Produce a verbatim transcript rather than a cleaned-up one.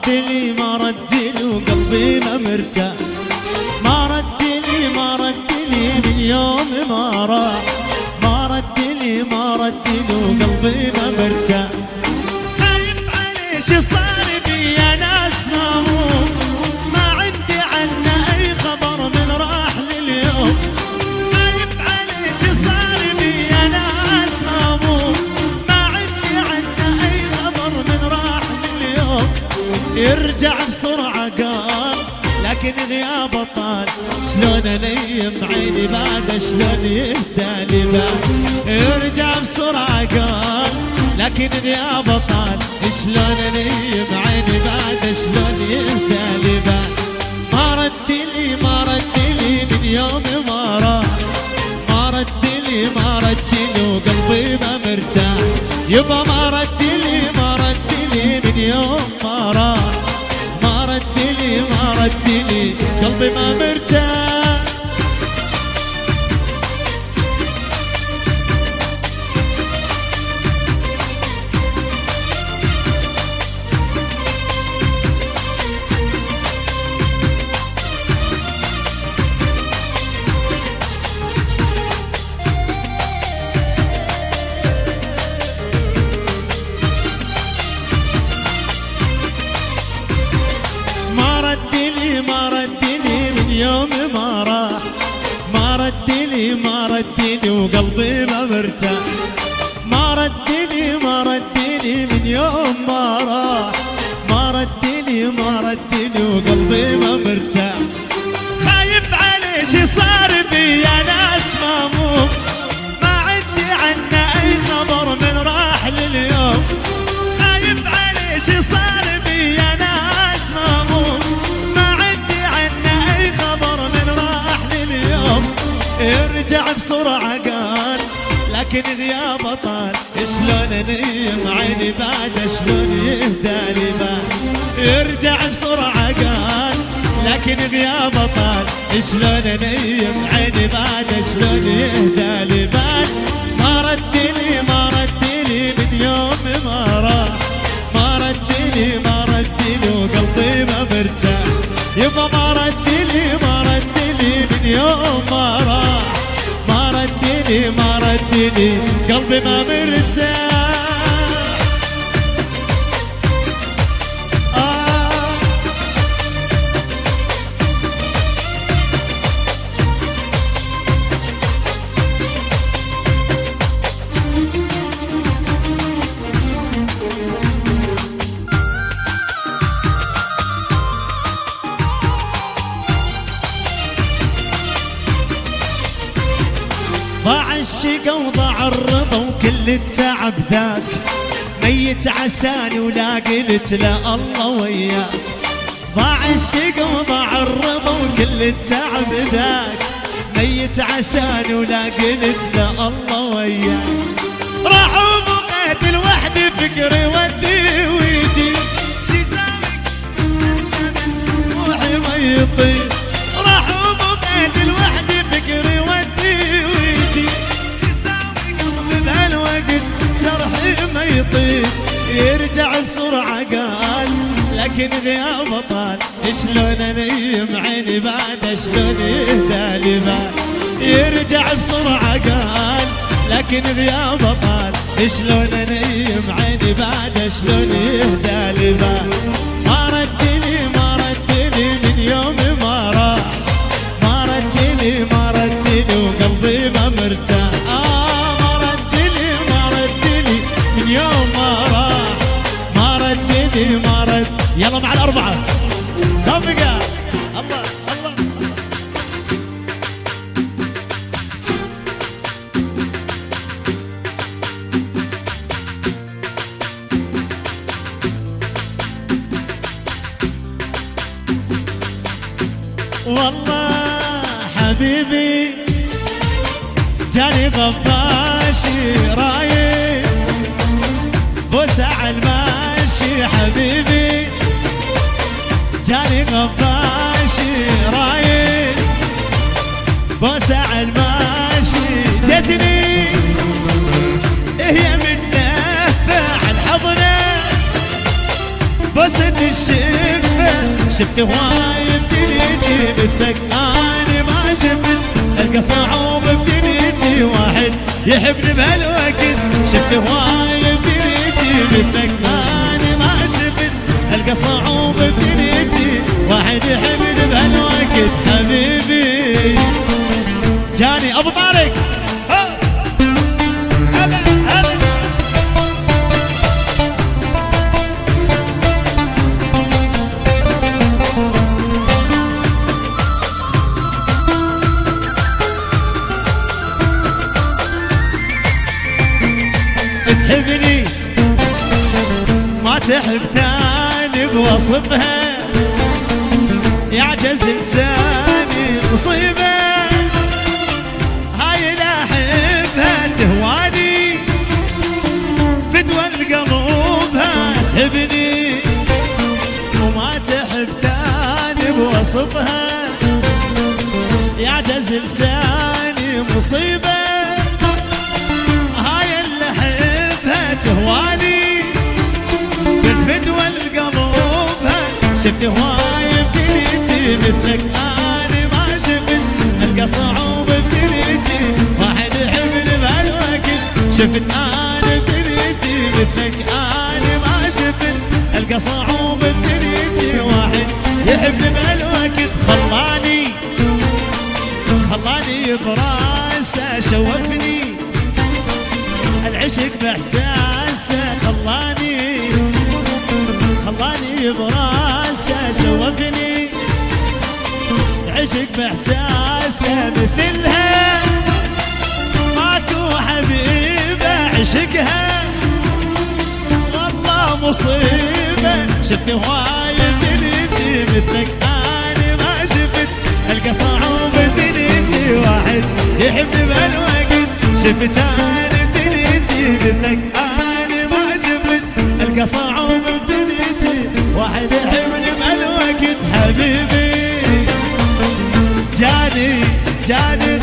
ردلي ما ردلي وقلبي ما مرتاح، ما ردلي ما ردلي من يوم ما راح، ما ردلي ما ردلي وقلبي ما مرتاح. خايف عليه شي صار بي يا ناس مهموم، ما عندي عنه اي خبر من راح لليوم. خايف عليه شي صار بي يا ناس مهموم، ما عندي عنه اي خبر من راح لليوم. يرجع بسرعة قال لكن غيابه طال، شلون انيم عيني بعد شلون يهدى لي بال. يرجع بسرعة قال لكن غيابه طال، شلون انيم عيني بعد شلون يهدى لي بال. ما ردلي ما ردلي من يوم ما راح، ما ردلي ما ردلي وقلبي ما مرتاح. يبا ما ردلي ما ردلي من يوم ما راح، ما ردلي ما ردلي قلبي ما مرتاح. ما ردلي من يوم ما راح، ما ردلي ما ردلي وقلبي ما مرتاح. ما ردلي ما ردلي من يوم ما راح، ما ردلي ما ردلي وقلبي ما مرتاح. خايف عليه شي صار بي يا ناس مهموم، ما عندي عنه اي خبر من راح لليوم. خايف عليه شي صار بي يا ناس مهموم، يرجع بسرعة قال لكن غيابه طال، شلون انيم عيني بعد شلون يهدى لي بال. يرجع بسرعة قال لكن غيابه طال، شلون انيم عيني بعد شلون يهدى لي بال. ما ردلي ما ردلي من يوم ما راح، ما ردلي ما ردلي وقلبي ما مرتاح. يبا ما ردلي ما ردلي من يوم ما راح، ما ردلي ما ردلي قلبي ما مرتاح. آه ضاع الشقا وضاع الرضا وكل التعب ذاك، ميت عساني ولا قلت لا الله وياك. ضاع الشقا وضاع الرضا وكل التعب ذاك، ميت عساني ولا قلت لا الله وياك. راح وبقيت لوحدي فكري ودي ويجي، شي زاويك روحي ما يطير. راح وبقيت لوحدي فكري ودي ويجي، شي زاوي قلبي بهالوقت جرحي ما يطير. يرجع بسرعة قال لكن غيابه طال، شلون انيم عيني بعد شلون يهدى لي بال. يرجع بسرعة قال لكن غيابه طال، شلون انيم عيني بعد شلون يهدى لي بال. ما ردلي ما ردلي من يوم ما راح، ما ردلي ما ردلي وقلبي ما مرتاح. آه ما ردلي ما ردلي من يوم ما راح، ما ردلي ما رد. يلا مع الأربعة صفقة. الله الله والله حبيبي جاني غباشي رايق بوسع الماشي. حبيبي جاني غباشي رايق بوسع الماشي. جتني هي متلفة عن حضنه بوسة الشي شفت هواي بدنيتي مثلك انا ما شفت، القى صعوب بدنيتي واحد يحبني بهالوقت. شفت هواي بدنيتي مثلك انا ما شفت، القى صعوب بدنيتي واحد يحبني بهالوقت. حبيبي جاني ابو طارق هلا هلا تحبني ما تحب ثاني بوصفها، يعجز لساني مصيبة هاي لا احبها تهواني فدوى القلوبها. تحبني وما تحب ثاني بوصفها، يعجز لساني مصيبة تهواني بالفدوى القلوبها. شفت هواي بدنيتي مثلك انا ما شفت، القى صعوب بدنيتي واحد يحبني بهالوقت. شفت انا بدنيتي مثلك انا ما شفت، القى صعوب بدنيتي واحد يحبني بهالوقت. خلاني خلاني براسه شوفني العشق باحساسه، خلاني خلاني براسه شوفني العشق باحساسه. مثلها ماكو حبيبه عشقها والله مصيبه. شفت هواي بدنيتي مثلك انا ما شفت، القى صعوب بدنيتي واحد يحبني بهالوقت. شفت انا مثلك انا ما شفت، القى صعوب بدنيتي واحد يحبني بهالوقت. حبيبي جاني جاني